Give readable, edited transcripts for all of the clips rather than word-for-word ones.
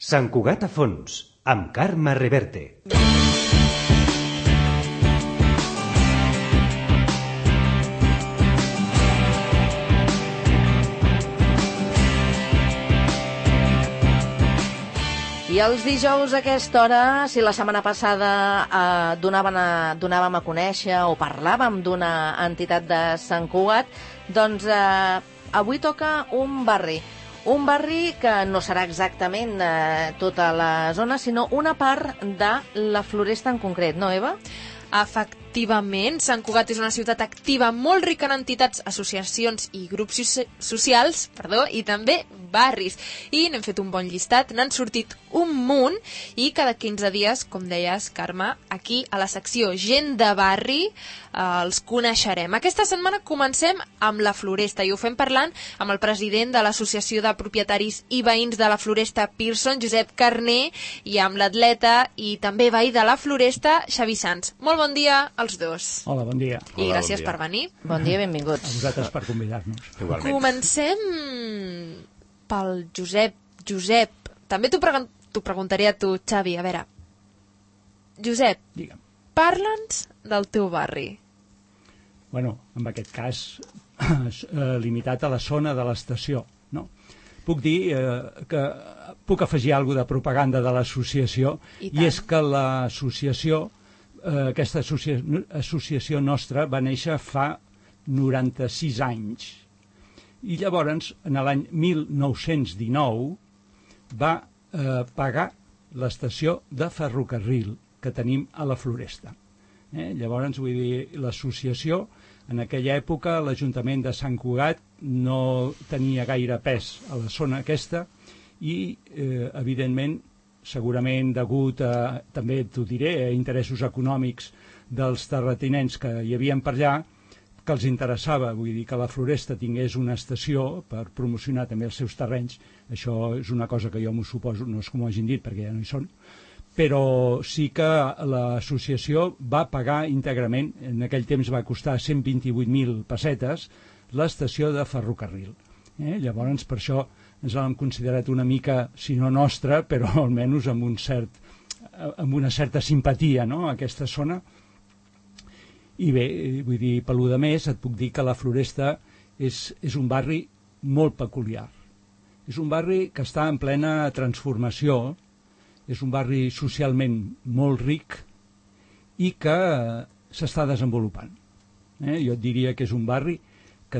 Sant Cugat a fons, amb Carme Reverte. I els dijous a aquesta hora, si la setmana passada donàvem a conèixer o parlàvem d'una entitat de Sant Cugat, doncs avui toca un barri. Un barri que no serà exactament tota la zona, sinó una part de la Floresta en concret, no, Eva? Efectivament, Sant Cugat és una ciutat activa, molt rica en entitats, associacions i grups socials, i també barris. I n'hem fet un bon llistat, n'han sortit un munt, i cada 15 dies, com deies, Carme, aquí a la secció Gent de Barri els coneixerem. Aquesta setmana comencem amb la Floresta i ho fem parlant amb el president de l'Associació de Propietaris i Veïns de la Floresta Pearson, Josep Carner, i amb l'atleta i també veí de la Floresta, Xavi Sans. Molt bon dia als dos. Hola, bon dia. I gràcies per venir. Bon dia, benvinguts. A vosaltres per convidar-nos. Igualment. Comencem pel Josep. Josep, també t'ho preguntaré a tu, Xavi. A veure, Josep, Digue'm. parla'ns del teu barri. Bueno, en aquest cas, limitat a la zona de l'estació, no? Puc dir que puc afegir alguna de propaganda de l'associació, i és que l'associació, aquesta associació nostra va néixer fa 96 anys. I llavors, en l'any 1919, va pagar l'estació de ferrocarril que tenim a la Floresta. Llavors, vull dir, l'associació, en aquella època, l'Ajuntament de Sant Cugat no tenia gaire pes a la zona aquesta i, evidentment, segurament degut a, també t'ho diré, a interessos econòmics dels terratinents que hi havien per allà, que els interessava, vull dir, que la Floresta tingués una estació per promocionar també els seus terrenys. Això és una cosa que jo m'ho suposo, no és com ho hagin dit, perquè ja no hi són, però sí que l'associació va pagar íntegrament, en aquell temps va costar 128.000 pessetes, l'estació de ferrocarril. Llavors, per això ens l'hem considerat una mica, si no nostra, però almenys amb una certa simpatia, no?, a aquesta zona. I bé, vull dir, per lo de més, et puc dir que la Floresta és un barri molt peculiar. És un barri que està en plena transformació, és un barri socialment molt ric i que s'està desenvolupant. Jo et diria que és un barri que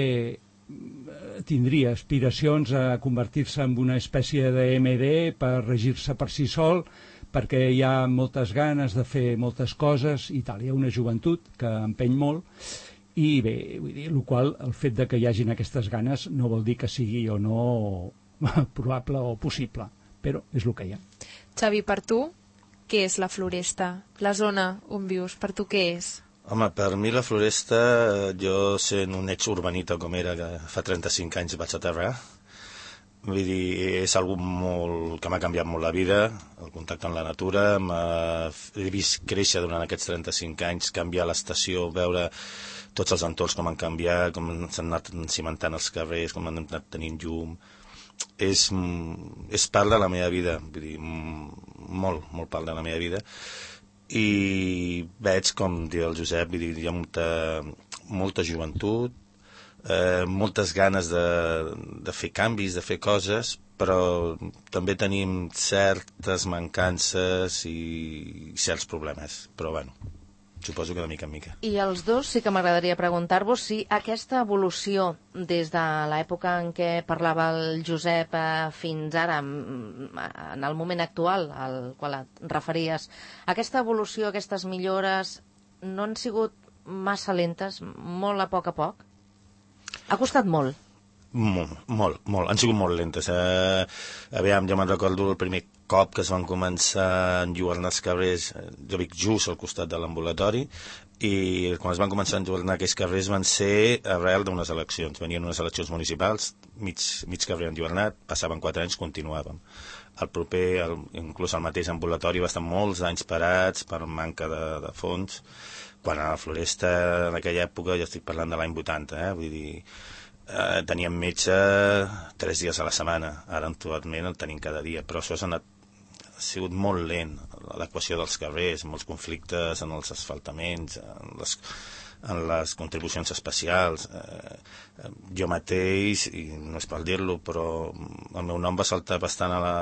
tindria aspiracions a convertir-se en una espècie de MD per regir-se per si sol, perquè hi ha moltes ganes de fer moltes coses i tal. Hi ha una joventut que empeny molt i bé, vull dir, el fet de que hi hagin aquestes ganes no vol dir que sigui o no probable o possible, però és el que hi ha. Xavi, per tu, què és la Floresta? La zona on vius, per tu què és? Home, per mi la Floresta, jo sent un ex-urbanita com era, que fa 35 anys vaig aterrar, vull dir, és algo que m'ha canviat molt la vida, el contacte amb la natura, he vist créixer durant aquests 35 anys, canviar l'estació, veure tots els entorns com han canviat, com s'han anat cimentant els carrers, com han anat tenint llum. És part de la meva vida, vull dir, molt part de la meva vida. I veig, com diu el Josep, vull dir, hi ha molta joventut, moltes ganes de fer canvis, de fer coses, però també tenim certes mancances i certs problemes, però bueno, suposo que de mica en mica. I els dos sí que m'agradaria preguntar-vos si aquesta evolució des de l'època en què parlava el Josep fins ara, en el moment actual al qual et referies, aquesta evolució, aquestes millores no han sigut massa lentes, molt a poc? Ha costat molt? Molt. Han sigut molt lentes. Aviam, jo me'n recordo el primer cop que es van començar a enlluernar els carrers, jo vic just al costat de l'ambulatori, i quan es van començar a enlluernar aquells carrers van ser arrel d'unes eleccions. Venien unes eleccions municipals, mig carrer enlluernat, passaven 4 anys, continuàvem. El proper, inclús el mateix ambulatori, va estar molts anys parats per manca de fons, quan a la Floresta, en aquella època, jo estic parlant de l'any 80, vull dir, teníem metge 3 dies a la setmana, ara actualment el tenim cada dia, però això ha sigut molt lent, l'adequació dels carrers, molts conflictes en els asfaltaments, en les contribucions especials. Jo mateix, i no és per dir-lo, però el meu nom va saltar bastant a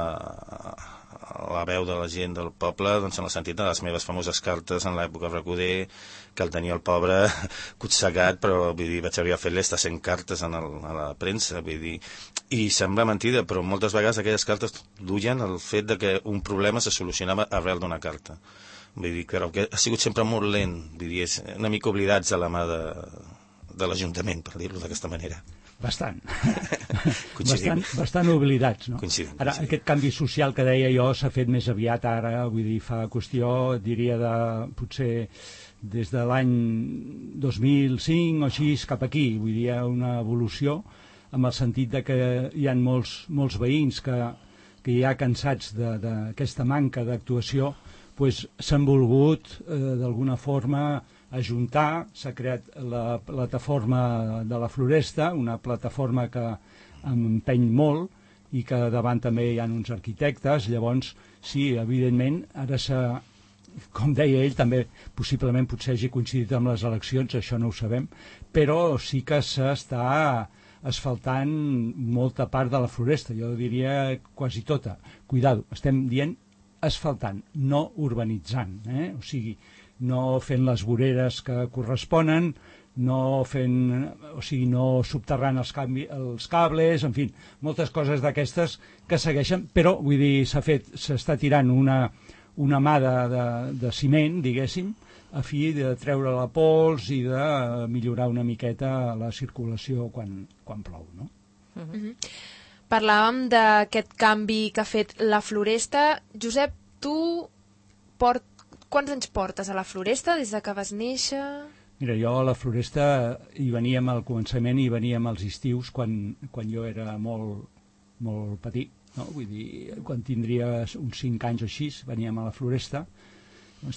la veu de la gent del poble, doncs en el sentit de les meves famoses cartes en l'època Recoder, que el tenia el pobre cotsegat, però vull dir, vaig haver fet les 100 cartes a la premsa, vull dir, i sembla mentida, però moltes vegades aquelles cartes duien el fet de que un problema se solucionava arrel d'una carta. Vull dir, però que ha sigut sempre molt lent, vull dir, és una mica oblidats a la mà de l'Ajuntament, per dir-ho d'aquesta manera. Bastant. bastant oblidats, no? Coincidim. Ara, aquest canvi social que deia jo s'ha fet més aviat ara, vull dir, fa qüestió, diria, de potser des de l'any 2005 o així cap aquí, vull dir, una evolució amb el sentit de que hi ha molts veïns que ja cansats d'aquesta manca d'actuació, pues, s'han volgut d'alguna forma ajuntar. S'ha creat la plataforma de la Floresta, una plataforma que empeny molt i que davant també hi ha uns arquitectes. Llavors, sí, evidentment, ara com deia ell, també possiblement potser hagi coincidit amb les eleccions, això no ho sabem, però sí que s'està asfaltant molta part de la Floresta, jo diria quasi tota. Cuidado, estem dient asfaltant, no urbanitzant, o sigui, no fent les voreres que corresponen, no subterrant els cables, en fi, moltes coses d'aquestes que segueixen, però vull dir, s'està tirant una mà de ciment, diguéssim, a fi de treure la pols i de millorar una miqueta la circulació quan plou, no? Parlàvem d'aquest canvi que ha fet la Floresta. Josep, tu quants anys portes a la Floresta des que vas néixer? Mira, jo a la Floresta hi veníem al començament, hi veníem als estius quan jo era molt, molt petit, no? Vull dir, quan tindria uns 5 anys o així, veníem a la Floresta. Doncs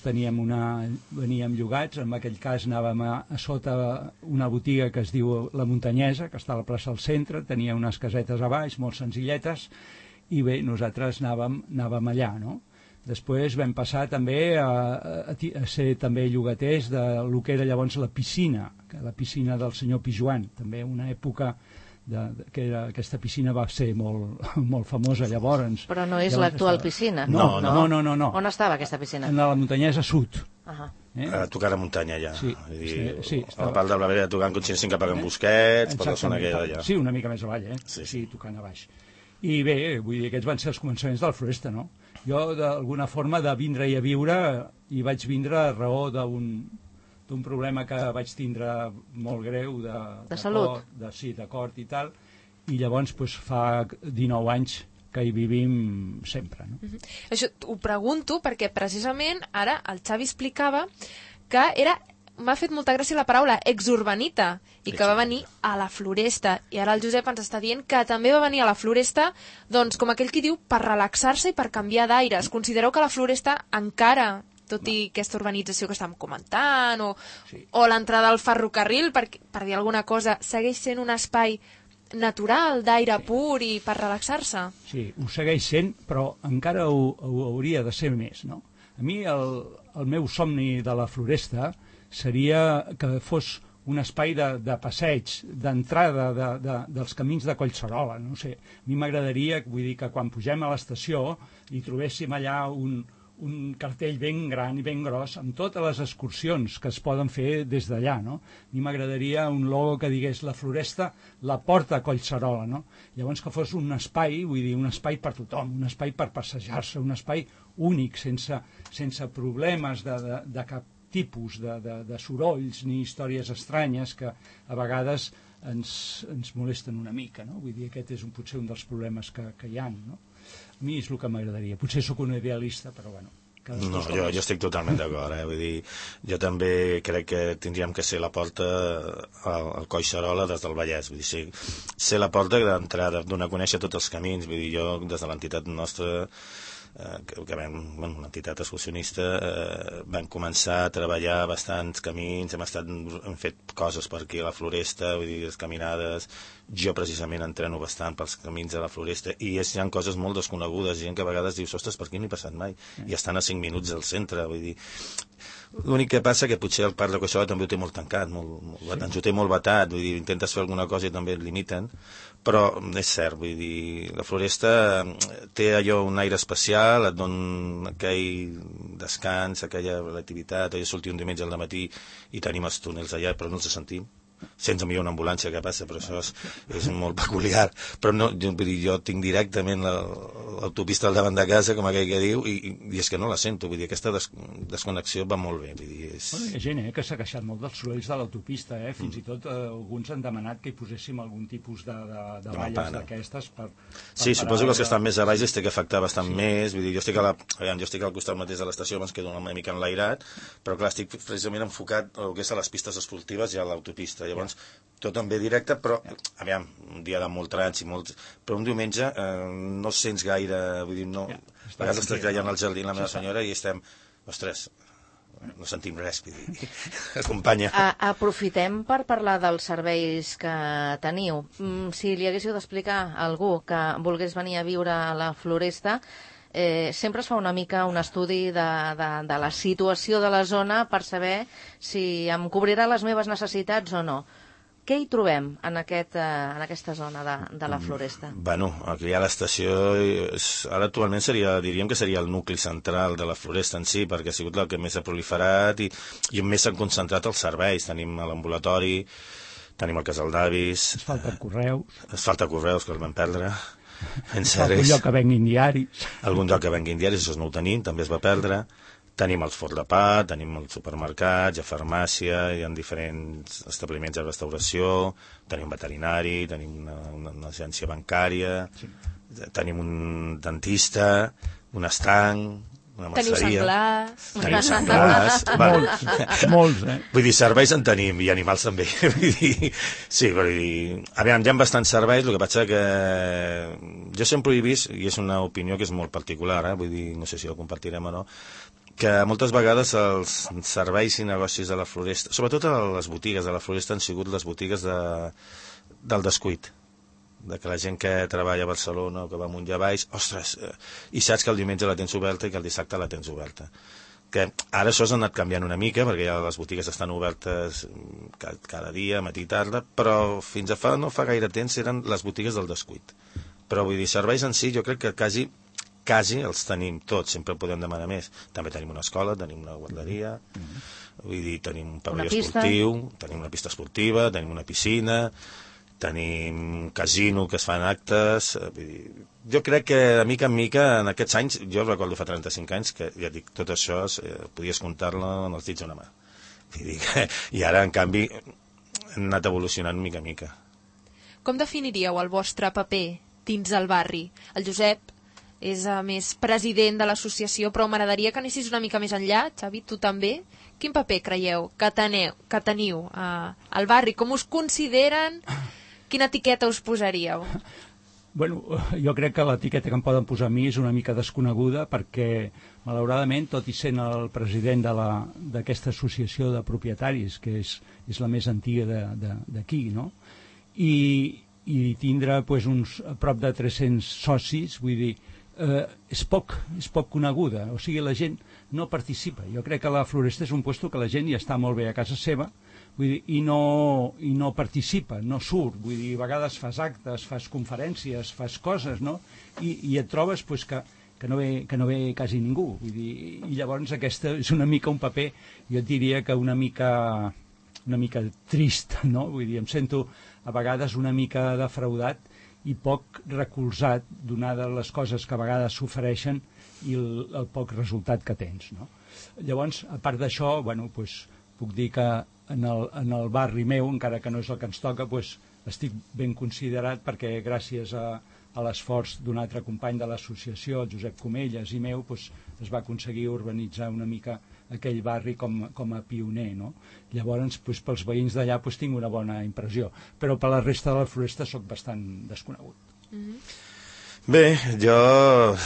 veníem llogats, en aquell cas anàvem a sota una botiga que es diu La Muntanyesa, que està a la plaça del centre, tenia unes casetes a baix, molt senzilletes, i bé, nosaltres anàvem allà, no? Després vam passar també a ser també llogaters del que era llavors la piscina del senyor Pijuan, també una època que aquesta piscina va ser molt famosa llavors. Però no és l'actual piscina? No. On estava aquesta piscina? En la Muntanyesa Sud. A tocar a muntanya allà. Sí. A la Pal de Blavera tocant Conxincinc cap a Can Busquets, per la zona aquella d'allà. Sí, una mica més a baix, Sí, tocant a baix. I bé, vull dir, aquests van ser els començaments de la Floresta, no? Jo, d'alguna forma, de vindre i a viure, hi vaig vindre a raó d'un problema que vaig tindre molt greu de salut. Sí, de cort i tal, i llavors fa 19 anys que hi vivim sempre, no? Això ho pregunto perquè precisament ara el Xavi explicava que m'ha fet molta gràcia la paraula exurbanita i que va venir a la Floresta, i ara el Josep ens està dient que també va venir a la Floresta, doncs com aquell qui diu, per relaxar-se i per canviar d'aires. Considereu que la Floresta encara, tot i aquesta urbanització que estàvem comentant, o l'entrada al ferrocarril, per dir alguna cosa, segueix sent un espai natural, d'aire pur i per relaxar-se? Sí, ho segueix sent, però encara ho hauria de ser més, no? A mi el meu somni de la Floresta seria que fos un espai de passeig, d'entrada dels camins de Collserola, no sé. A mi m'agradaria, vull dir, que quan pugem a l'estació hi trobéssim allà un cartell ben gran i ben gros amb totes les excursions que es poden fer des d'allà, no? A mi m'agradaria un logo que digués la Floresta, la porta a Collserola, no? Llavors que fos un espai, vull dir, un espai per tothom, un espai per passejar-se, un espai únic, sense problemes de cap tipus de sorolls ni històries estranyes que a vegades ens molesten una mica, no? Vull dir, aquest és potser un dels problemes que hi ha, no? A mi és el que m'agradaria. Potser sóc un idealista, però bueno. No, jo estic totalment d'acord, Vull dir, jo també crec que tindríem que ser la porta al Collserola des del Vallès, vull dir, ser la porta d'entrada, donar a conèixer tots els camins, vull dir, jo des de l'entitat nostra que una entitat excursionista, vam començar a treballar bastants camins, hem fet coses per aquí a la Floresta, vull dir, les caminades. Jo precisament entreno bastant pels camins de la Floresta i hi ha coses molt desconegudes, gent que a vegades dius, ostres, per aquí no he passat mai, i estan a 5 minuts del centre, vull dir. L'únic que passa que potser el Parc de Collsola també ho té molt tancat, ens ho té molt vetat, vull dir, intentes fer alguna cosa i també et limiten, però és cert, vull dir, la Floresta té allò, un aire especial, et dona aquell descans, aquella relativitat, jo sortim un diumenge al matí i tenim els túnels allà, però no els sentim, sense millor una ambulància que passa, però això és molt peculiar, però no, jo tinc directament l'autopista al davant de casa, com aquell que diu, i és que no la sento, vull dir, aquesta desconnexió va molt bé, vull dir, Bueno, hi ha gent que s'ha queixat molt dels sorolls de l'autopista, fins i tot alguns han demanat que hi poséssim algun tipus de valles d'aquestes per sí, suposo que els que estan més a baix es té que afectar bastant més, vull dir, jo estic al costat mateix de l'estació, abans quedo una mica enlairat, però clar, estic precisament enfocat el que és a les pistes esportives i a l'autopista, llavors tot en ve directe, però aviam, un dia de molt trànsit, però un diumenge no sents gaire, vull dir, no, a vegades estàs treballant al jardí la meva senyora i estem, ostres, no sentim res, vull dir, acompanya. Aprofitem per parlar dels serveis que teniu. Si li haguéssiu d'explicar a algú que volgués venir a viure a la Floresta, sempre es fa una mica un estudi de la situació de la zona per saber si em cobrirà les meves necessitats o no. Què hi trobem en aquesta zona de la Floresta? Bueno, aquí a l'estació, ara actualment diríem que seria el nucli central de la Floresta en si, perquè ha sigut el que més ha proliferat i més s'han concentrat els serveis. Tenim l'ambulatori, tenim el casal d'avis... Es falta correus, que els vam perdre. Algun lloc que venguin diaris. Algun lloc que venguin diaris, això no ho tenim, també es va perdre. Tenim el forn de pa, tenim els supermercats, hi ha farmàcia, hi ha diferents establiments de restauració, tenim veterinari, tenim una agència bancària, tenim un dentista, un estanc, una merceria. Teniu senglars. Molts, Vull dir, serveis en tenim, i animals també. Sí, vull dir, aviam, hi ha bastants serveis, el que passa que jo sempre he vist, i és una opinió que és molt particular, vull dir, no sé si ho compartirem o no, que moltes vegades els serveis i negocis de la Floresta, sobretot les botigues de la Floresta, han sigut les botigues del descuit, de que la gent que treballa a Barcelona o que va amunt i avall, ostres, i saps que el diumenge la tens oberta i que el dissabte la tens oberta. Que ara això s'ha anat canviant una mica, perquè ja les botigues estan obertes cada dia, matí i tarda, però fins a no fa gaire temps eren les botigues del descuit. Però vull dir, serveis en si jo crec que quasi els tenim tots, sempre podem demanar més. També tenim una escola, tenim una guarderia, vull dir, tenim un pavelló esportiu, tenim una pista esportiva, tenim una piscina, tenim un casino que es fan actes, vull dir, jo crec que de mica en mica en aquests anys, jo recordo fa 35 anys que ja dic, tot això podies comptar-lo en els dits d'una mà. Vull dir que, i ara en canvi hem anat evolucionant mica en mica. Com definiríeu el vostre paper dins el barri? El Josep és a més president de l'associació, però m'agradaria que anessis una mica més enllà. Xavi, tu també? Quin paper creieu que teniu al barri? Com us consideren? Quina etiqueta us posaríeu? Bueno, jo crec que l'etiqueta que em poden posar a mi és una mica desconeguda perquè, malauradament, tot i sent el president d'aquesta associació de propietaris, que és la més antiga d'aquí, no? I tindre pues, a prop de 300 socis, vull dir, és poc coneguda, o sigui, la gent no participa. Jo crec que la Floresta és un lloc que la gent ja està molt bé a casa seva, vull dir, i no participa, no surt, vull dir, a vegades fas actes, fas conferències, fas coses, no? I et trobes pues, que no ve quasi ningú, vull dir, i llavors aquesta és una mica un paper, jo et diria que una mica trist, no? Vull dir, em sento a vegades una mica defraudat i poc recolzat, donades les coses que a vegades s'ofereixen i el poc resultat que tens, no? Llavors, a part d'això, bueno, pues, puc dir que en el barri meu, encara que no és el que ens toca, pues, estic ben considerat perquè gràcies a l'esforç d'un altre company de l'associació, el Josep Comelles i meu, pues, es va aconseguir urbanitzar una mica aquell barri com a pioner, no? Llavors, pues, pels veïns d'allà pues, tinc una bona impressió, però per la resta de la Floresta sóc bastant desconegut. Bé, jo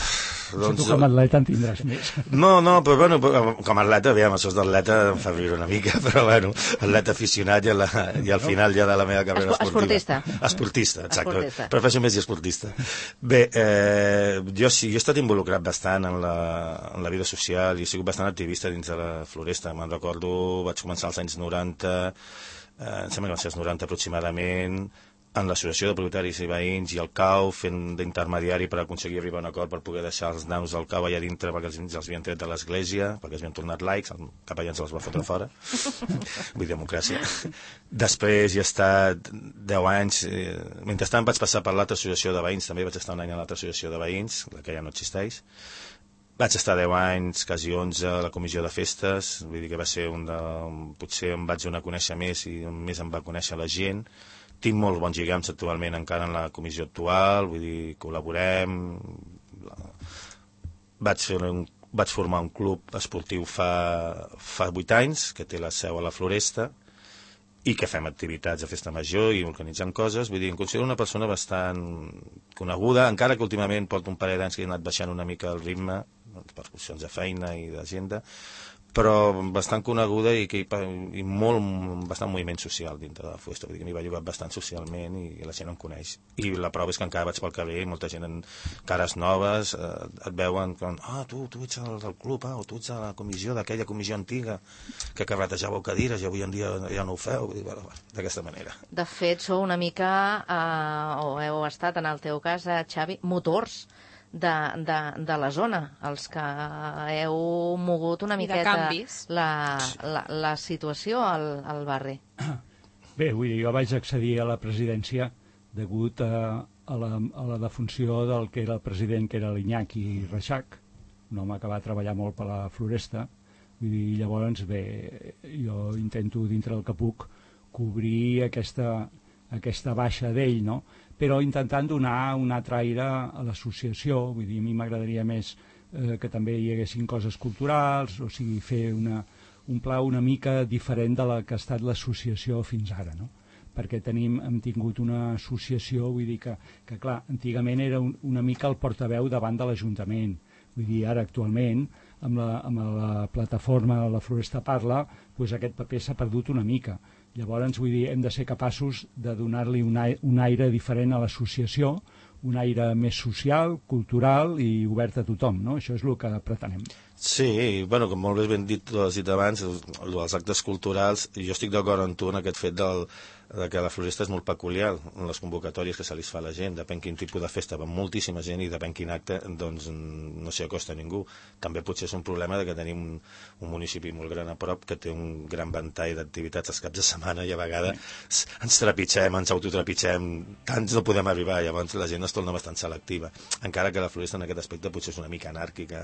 Si tu com a atleta en tindràs més. No, però bueno, com a atleta, aviam, això d'atleta em fa riure una mica, però bueno, atleta aficionat i al final ja de la meva carrera esportiva. Esportista, exacte. Prefereixo més dir esportista. Bé, jo sí, jo he estat involucrat bastant en la vida social i he sigut bastant activista dins de la Floresta. Me'n recordo, vaig començar als anys 90, em sembla que van ser els 90 aproximadament, en l'associació de propietaris i veïns i el CAU fent d'intermediari per aconseguir arribar a un acord per poder deixar els naus del CAU allà dintre perquè els havien tret de l'església, perquè els havien tornat laics, el capellà ens els va fotre fora. Vull dir, democràcia. Després hi he estat 10 anys, mentrestant vaig passar per l'altra associació de veïns, també vaig estar un any a l'altra associació de veïns, la que ja no existeix. Vaig estar 10 anys, quasi 11, a la comissió de festes, vull dir que va ser potser em vaig donar a conèixer més i més em va conèixer la gent. Tinc molts bons lligams actualment encara en la comissió actual, vull dir, col·laborem. Vaig formar un club esportiu fa 8 anys, que té la seu a la Floresta, i que fem activitats de festa major i organitzant coses. Vull dir, em considero una persona bastant coneguda, encara que últimament porto un parell d'anys que he anat baixant una mica el ritme, per qüestions de feina i d'agenda, però bastant coneguda i bastant moviment social dintre de la Floresta. Vull dir que m'hi va jugar bastant socialment i la gent em coneix. I la prova és que encara vaig pel carrer i molta gent en cares noves et veuen com, tu ets del club, o tu ets de la comissió, d'aquella comissió antiga que carretejàveu cadires i avui en dia ja no ho feu, d'aquesta manera. De fet, sou una mica, o heu estat en el teu cas, Xavi, motors de la zona, els que heu mogut una miqueta la situació al barri. Bé, vull dir, jo vaig accedir a la presidència degut a la defunció del que era el president, que era l'Iñaki Reixac, un home que va treballar molt per la Floresta. Vull dir, llavors, bé, jo intento, dintre del que puc, cobrir aquesta baixa d'ell, no?, però intentant donar un altre aire a l'associació. Vull dir, a mi m'agradaria més que també hi haguessin coses culturals, o sigui, fer un pla una mica diferent de la que ha estat l'associació fins ara, no? Perquè hem tingut una associació, vull dir que clar, antigament era una mica el portaveu davant de l'Ajuntament. Vull dir, ara actualment, amb la plataforma La Floresta Parla, doncs aquest paper s'ha perdut una mica. Llavors, vull dir, hem de ser capaços de donar-li un aire diferent a l'associació, un aire més social, cultural i obert a tothom, no? Això és el que pretenem. Sí, bueno, com molt bé ben dit, tu has dit abans, els actes culturals, jo estic d'acord amb tu en aquest fet de que la Floresta és molt peculiar en les convocatòries que se li fa a la gent, depèn quin tipus de festa, va moltíssima gent i depèn quin acte, doncs no s'hi acosta ningú. També potser és un problema de que tenim un municipi molt gran a prop que té un gran ventall d'activitats els caps de setmana i a vegades ens trepitgem, ens autotrepitgem, tants no podem arribar, llavors la gent es torna bastant selectiva, encara que la Floresta en aquest aspecte potser és una mica anàrquica.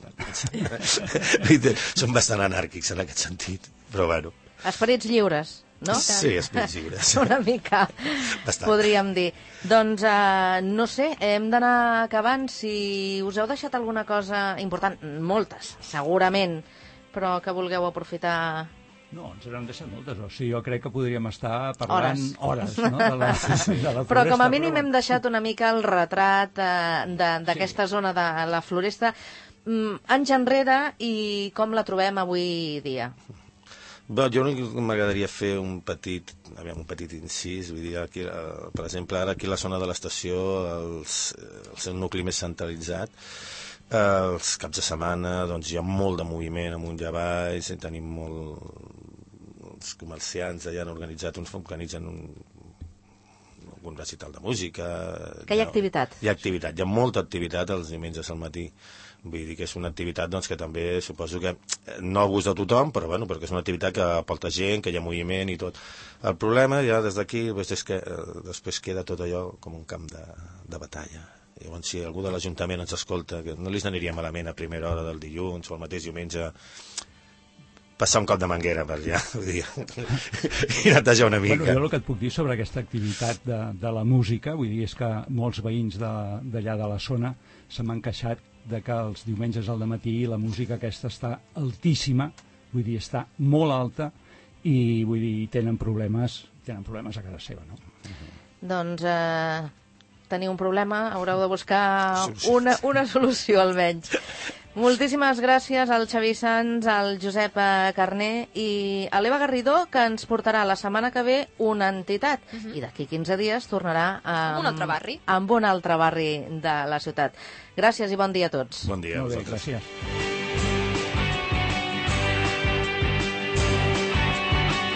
Són bastant anàrquics en aquest sentit, però bueno. Esperits lliures, no? Sí, esperits lliures. Una mica, bastant. Podríem dir. Doncs, no sé, hem d'anar acabant. Si us heu deixat alguna cosa important, moltes, segurament, però que vulgueu aprofitar... No, ens n'hem deixat moltes. O sigui, jo crec que podríem estar parlant hores no? de la Floresta. Però com a mínim hem deixat una mica el retrat d'aquesta zona de la Floresta, anys enrere, i com la trobem avui dia. Bé, jo m'agradaria fer un petit incís, vull dir, aquí, per exemple, ara aquí a la zona de l'estació, el seu nucli més centralitzat, els caps de setmana doncs, hi ha molt de moviment amunt i avall, tenim els comerciants allà han organitzat, organitzen un recital de música. Que hi ha activitat? Hi ha activitat, hi ha molta activitat els diumenges al matí. Vull dir que és una activitat doncs, que també suposo que no a gust de tothom, però bueno, perquè és una activitat que aporta gent, que hi ha moviment i tot. El problema ja des d'aquí és que després queda tot allò com un camp de batalla. Llavors, si algú de l'Ajuntament ens escolta, que no li aniria malament a primera hora del dilluns o el mateix diumenge passar un cop de manguera per allà, vull dir, i netejar una mica. Bueno, jo el que et puc dir sobre aquesta activitat de la música, vull dir, és que molts veïns d'allà de la zona se m'han queixat de que els diumenges al dematí la música aquesta està altíssima, vull dir, està molt alta i vull dir, tenen problemes a casa seva, no? Doncs teniu un problema, haureu de buscar una solució almenys. Moltíssimes gràcies al Xavi Sans, al Josep Carner i a l'Eva Garridó, que ens portarà la setmana que ve una entitat. I d'aquí 15 dies tornarà amb un altre barri. Amb un altre barri de la ciutat. Gràcies i bon dia a tots. Bon dia a vosaltres. Gràcies.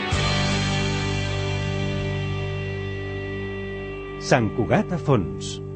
Sant Cugat a fons.